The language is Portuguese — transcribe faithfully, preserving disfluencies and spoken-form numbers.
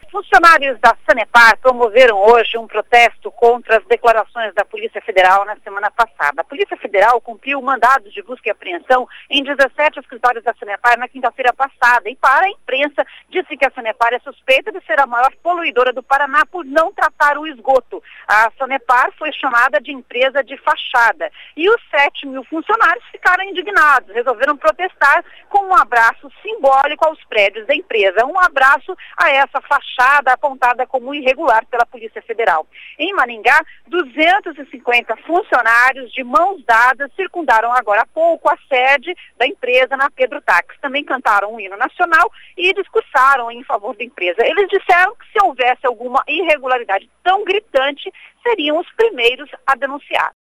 Funcionários da Sanepar promoveram hoje um protesto contra as declarações da Polícia Federal na semana passada. A Polícia Federal cumpriu mandados de busca e apreensão em dezessete escritórios da Sanepar na quinta-feira passada e, para a imprensa, disse que a Sanepar é suspeita de ser a maior poluidora do Paraná por não tratar o esgoto. A Sanepar foi chamada de empresa de fachada e os sete mil funcionários ficaram indignados, resolveram protestar com um abraço simbólico aos prédios da empresa, um abraço a essa fachada apontada como irregular pela Polícia Federal. Em Maringá, duzentos e cinquenta funcionários de mãos dadas circundaram agora há pouco a sede da empresa na Pedro Taques. Também cantaram um hino nacional e discursaram em favor da empresa. Eles disseram que se houvesse alguma irregularidade tão gritante, seriam os primeiros a denunciar.